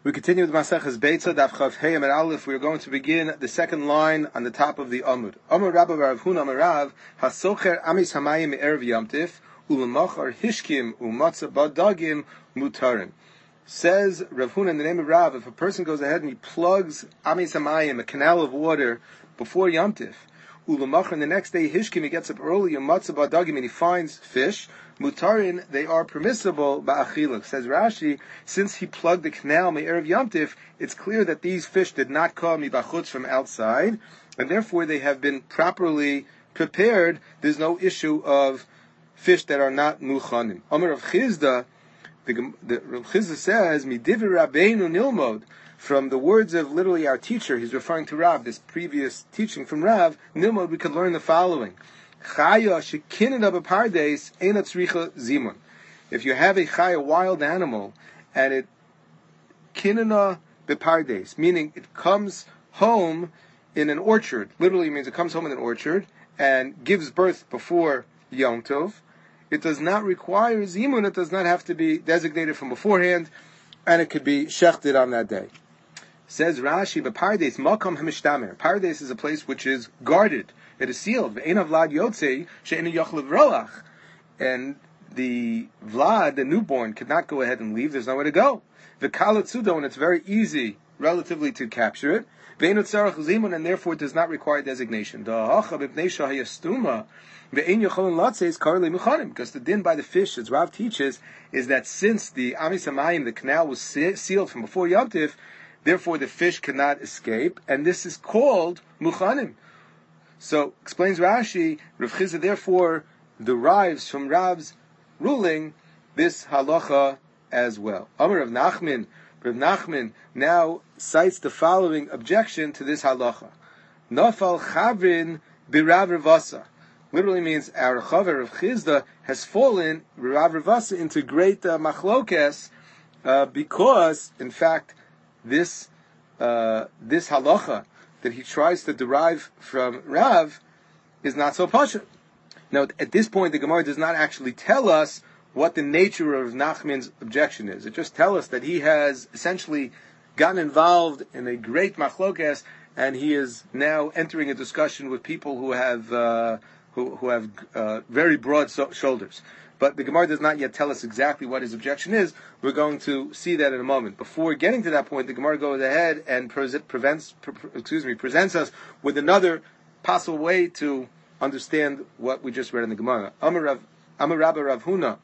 We continue with Maseches Beitza, Daf Chav Hey Amud Aleph. We are going to begin the second line on the top of the Amud. Amar Rabba Rav Huna Amar Rav, Hasocher Amis Hamayim Me'erev Yomtiv, Ulemachar Hishkim Umatzah Badagim Mutarin. Says Rav Huna in the name of Rav, if a person goes ahead and he plugs Amis Hamayim, a canal of water, before Yomtiv, Ulemachar, and the next day Hishkim, he gets up early, Umatzah Badagim, and he finds fish, Mutarin, they are permissible ba'achiluk. Says Rashi, since he plugged the canal me'erev yomtiv, it's clear that these fish did not come mibachutz from outside, and therefore they have been properly prepared. There's no issue of fish that are not muchanim. Amar Rav Chizda, the Rav Chizda says, Midivir Rabbeinu nilmod, from the words of literally our teacher, he's referring to Rav, this previous teaching from Rav, nilmod, we could learn the following. If you have a chaya, wild animal, and it kinena bepardes, meaning it comes home in an orchard, literally means it comes home in an orchard, and gives birth before Yom Tov, it does not require zimun, it does not have to be designated from beforehand, and it could be shechted on that day. Says Rashi, bepardes, makam hamishtamer. Pardes is a place which is guarded. It is sealed. And the Vlad, the newborn, could not go ahead and leave. There's nowhere to go. The Kalatsudo, and it's very easy, relatively, to capture it. And therefore it does not require designation. Because the din by the fish, as Rav teaches, is that since the Amis Hamayim, the canal was sealed from before Yom Tiv, therefore the fish cannot escape, and this is called Muchanim. So, explains Rashi, Rav Chizda therefore derives from Rav's ruling this halacha as well. Amar Rav Nachman now cites the following objection to this halacha. Nafal chavrin b'Rav Ravasa. Literally means our chaver Rav Chizda has fallen, Rav Ravasa, into great machlokes, because, in fact, this halacha that he tries to derive from Rav is not so pashut. Now, at this point, the Gemara does not actually tell us what the nature of Nachman's objection is. It just tells us that he has essentially gotten involved in a great machlokes, and he is now entering a discussion with people who have very broad shoulders. But the Gemara does not yet tell us exactly what his objection is. We're going to see that in a moment. Before getting to that point, the Gemara goes ahead and presents us with another possible way to understand what we just read in the Gemara. Amar Rabba Rav Huna.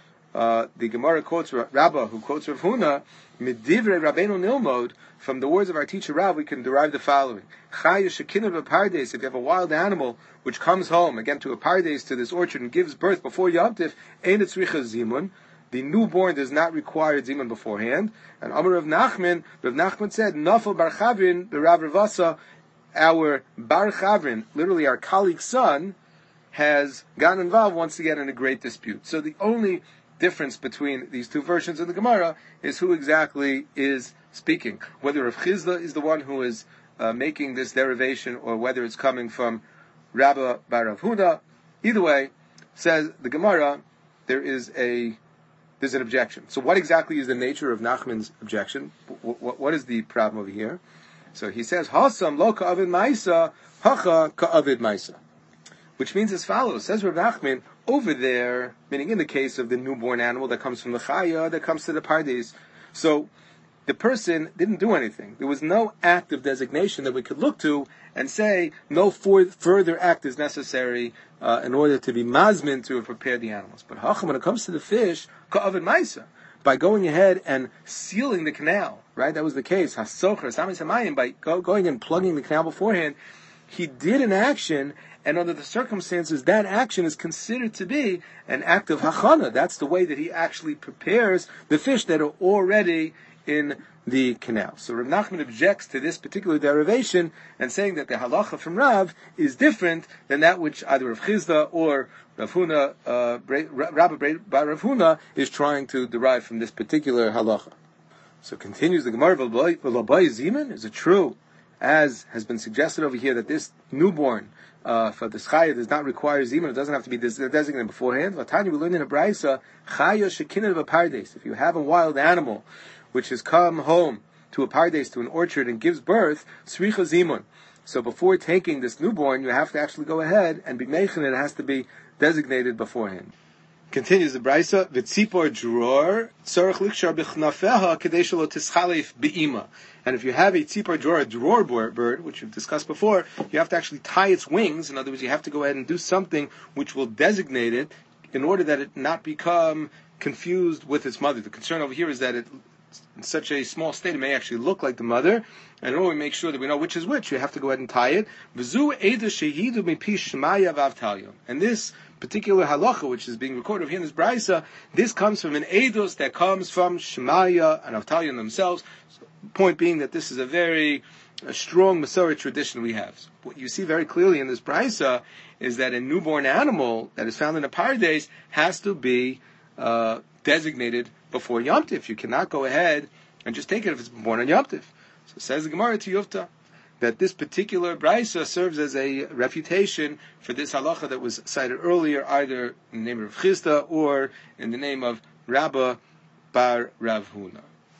The Gemara quotes Rabba, who quotes Rav Huna, Midivrei Rabbeinu nilmod, from the words of our teacher Rav, we can derive the following. If you have a wild animal which comes home, again, to a pardes, to this orchard, and gives birth before Yom Tiv, ein tzricha zimun, the newborn does not require zimun beforehand. And Amar Rav Nachman said, Nafal bar chavrin b'Rav Ravasa, our bar chavrin, literally our colleague's son, has gotten involved once again in a great dispute. So the only difference between these two versions of the Gemara is who exactly is speaking. Whether Rav Chizda is the one who is making this derivation, or whether it's coming from Rabba bar Rav Huna. Either way, says the Gemara, there's an objection. So what exactly is the nature of Nachman's objection? What is the problem over here? So he says, Hasam lo ka'avid ma'isa, hacha ka'avid ma'isa. Which means as follows, says Rav Nachman, over there, meaning in the case of the newborn animal that comes from the chaya, that comes to the pardes. So the person didn't do anything. There was no act of designation that we could look to and say no further act is necessary in order to be mazmin to have prepared the animals. But when it comes to the fish, ka'avid ma'isa, by going ahead and sealing the canal, right? That was the case. Hasocher, samis hamayim, by going and plugging the canal beforehand, he did an action, and under the circumstances, that action is considered to be an act of hachana. That's the way that he actually prepares the fish that are already in the canal. So Rav Nachman objects to this particular derivation and saying that the halacha from Rav is different than that which either Rav Chizda or Rav Huna, Rabba bar Rav Huna, is trying to derive from this particular halacha. So continues the Gemara, is it true, as has been suggested over here, that this newborn for the chaya does not require zimun? It doesn't have to be designated beforehand. Latanya, we learned in a brayso, chaya shekinah b'pardes. If you have a wild animal which has come home to a pardes, to an orchard, and gives birth, sricha zimun. So before taking this newborn, you have to actually go ahead and be mechin. It has to be designated beforehand. Continues the Brisa, v'tzipor dror tzorach likshar b'chnafeha kadei shelo tischalef be'ima. And if you have a tzipor dror, a dror bird, which we've discussed before, you have to actually tie its wings. In other words, you have to go ahead and do something which will designate it in order that it not become confused with its mother. The concern over here is that it, in such a small state, it may actually look like the mother. And in order to make sure that we know which is which, you have to go ahead and tie it. And this particular halacha, which is being recorded here in this brisa, this comes from an edus that comes from Shemaya and Avtalion themselves. Point being that this is a very strong Masorah tradition we have. So what you see very clearly in this brisa is that a newborn animal that is found in a pardes has to be designated before Yom Tif. You cannot go ahead and just take it if it's born on Yom Tif. So says the Gemara to Yufta that this particular brisa serves as a refutation for this halacha that was cited earlier, either in the name of Chisda or in the name of Rabba bar Rav Huna.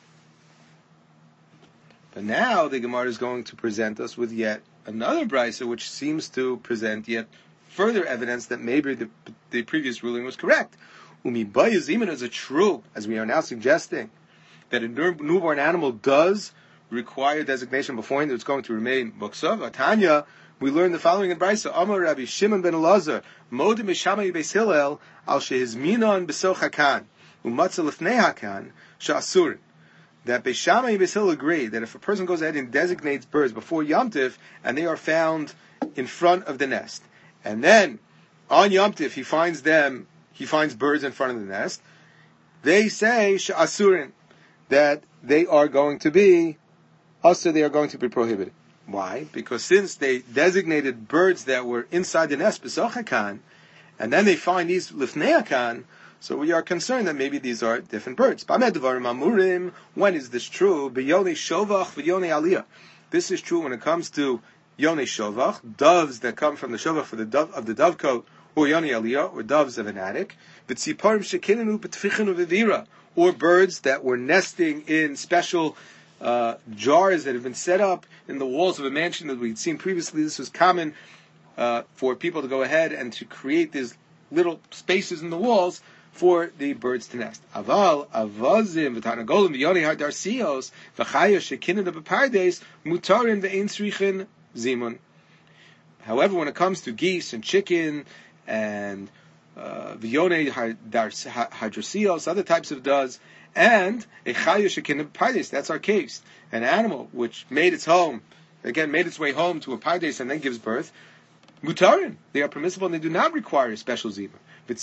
But now the Gemara is going to present us with yet another brisa, which seems to present yet further evidence that maybe the previous ruling was correct. Umibayuzimin, is it true, as we are now suggesting, that a newborn animal does require designation beforehand that it's going to remain muksav? Tanya, we learn the following in Brisa. Amar Rabbi Shimon ben Elazar, Modim Mishamai Beis Hillel, al shehizminon besoch hakan, umatzah lefnei hakan, sha'asurin. That Beis Shammai and Beis Hillel agree that if a person goes ahead and designates birds before Yom Tif, and they are found in front of the nest, and then on Yom Tif he finds birds in front of the nest, they say sha'asurin, that they are going to be prohibited. Why? Because since they designated birds that were inside the nest, besoch hakan, and then they find these lifnei hakan, so we are concerned that maybe these are different birds. When is this true? B'yonei shovach v'yonei aliyah. This is true when it comes to yonei shovach, doves that come from the shovach for the dove of the dovecote, or yonei aliyah, or doves of an attic. V'tziparim shekinenu b'tfichenu v'vira, or birds that were nesting in special jars that have been set up in the walls of a mansion that we'd seen previously. This was common for people to go ahead and to create these little spaces in the walls for the birds to nest. Aval, avazim, v'tanagolim, v'yonei hardarsios, v'chaya shekinenu b'pardes, mutarin v'ein srichin zimun. However, when it comes to geese and chicken and v'yonei hardarsios, other types of doves, and a chaya shekinenu b'pardes, that's our case, an animal which made its way home to a pardes and then gives birth, mutarin, they are permissible and they do not require a special zimun. This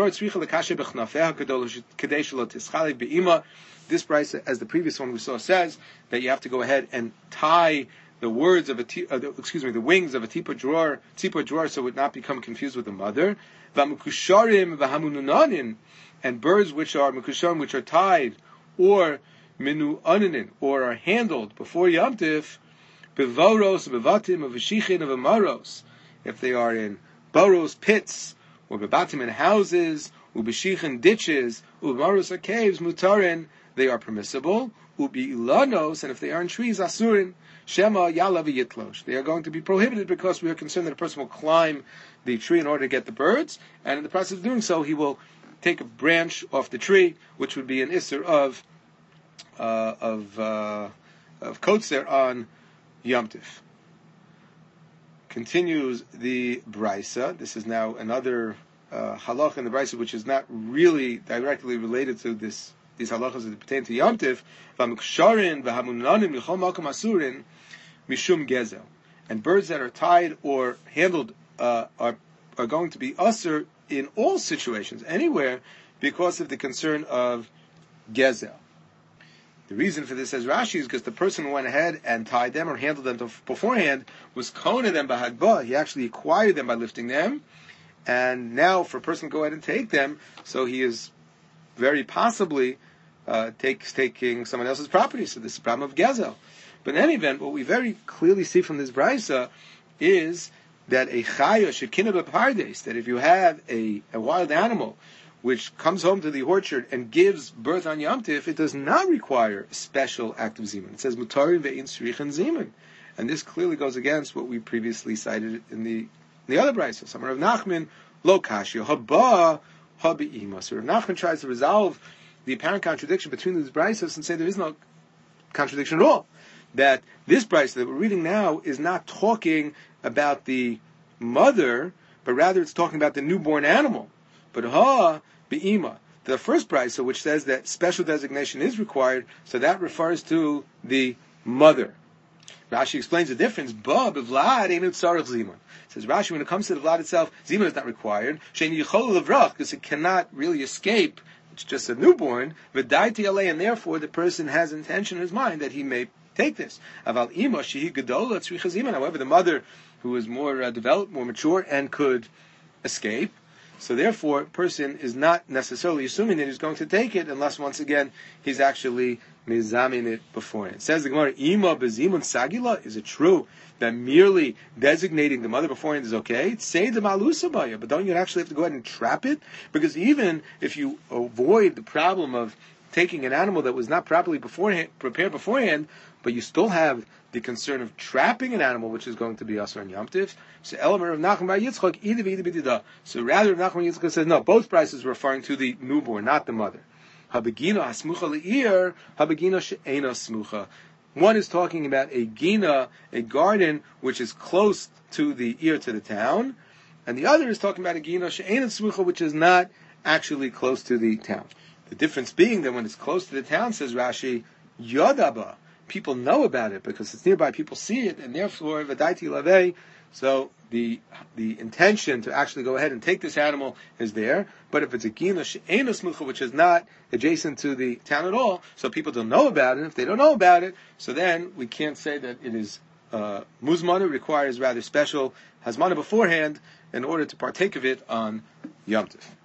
price, as the previous one we saw, says that you have to go ahead and tie the wings of a tipor drawer, so it would not become confused with the mother. And birds which are mekusharim, which are tied, or minu aninin, or are handled before Yom Tif, bevoros, bevatim, of v'shichin, of amaros, if they are in boros, pits, or bebatim in houses, ubeshichin ditches, umaros or caves, mutarin, they are permissible, ubilanos, and if they are in trees, asurin, shema yalav yitlosh, they are going to be prohibited because we are concerned that a person will climb the tree in order to get the birds, and in the process of doing so, he will take a branch off the tree, which would be an isser of kotzer on Yom Tif. Continues the Brisa. This is now another halach in the Brisa, which is not really directly related to these halachas that pertain to Yom Tif. V'amuksharin v'hamunanim l'chol malkom asurin mishum gezel. And birds that are tied or handled are going to be usher in all situations, anywhere, because of the concern of gezel. The reason for this, says Rashi, is because the person who went ahead and tied them or handled them beforehand was kona them b'hagba. He actually acquired them by lifting them, and now for a person to go ahead and take them, so he is very possibly taking someone else's property. So this is the problem of gezel. But in any event, what we very clearly see from this brisa is that a chaya should kinna b'pardes, that if you have a wild animal which comes home to the orchard and gives birth on Yom Tif, it does not require a special act of zimun. It says mutarin ve'in srichen zimun, and this clearly goes against what we previously cited in the other brayso. Some Rav Nachman lo kashya haba habi'ima. So Rav Nachman tries to resolve the apparent contradiction between these braysos and say there is no contradiction at all. That this brayso that we're reading now is not talking about the mother, but rather it's talking about the newborn animal. But be'ima, the first brayso, which says that special designation is required, so that refers to the mother. Rashi explains the difference. B'vlad ain't tzarich zimun. Says Rashi, when it comes to the vlad itself, zimun is not required. Shein yichol levrach, because it cannot really escape. It's just a newborn. V'daiti alei, and therefore the person has intention in his mind that he may take this. Aval ima shehi gedola tzricha zimun. However, the mother, who is more developed, more mature, and could escape. So therefore, a person is not necessarily assuming that he's going to take it unless, once again, he's actually mizamin it beforehand. It says the Gemara, Ima bezimun sagila, is it true that merely designating the mother beforehand is okay? Say the malusabaya, but don't you actually have to go ahead and trap it? Because even if you avoid the problem of taking an animal that was not properly prepared beforehand, but you still have the concern of trapping an animal, which is going to be asur on Yom Tif. So Elamer of Nachman bar Yitzchak, so rather Nachman bar Yitzchak says, no, both prices are referring to the newborn, not the mother. Habegina hasmucha le'ir, habegina she'ena smucha. One is talking about a gina, a garden, which is close to the ear, to the town, and the other is talking about a gina she'ena smucha, which is not actually close to the town. The difference being that when it's close to the town, says Rashi, yodaba, people know about it because it's nearby, people see it, and therefore, v'daiti lavei, so the intention to actually go ahead and take this animal is there. But if it's a gina she'ena smucha, which is not adjacent to the town at all, so people don't know about it. If they don't know about it, so then we can't say that it is muzmana, requires rather special hazmana beforehand in order to partake of it on Yom Tov.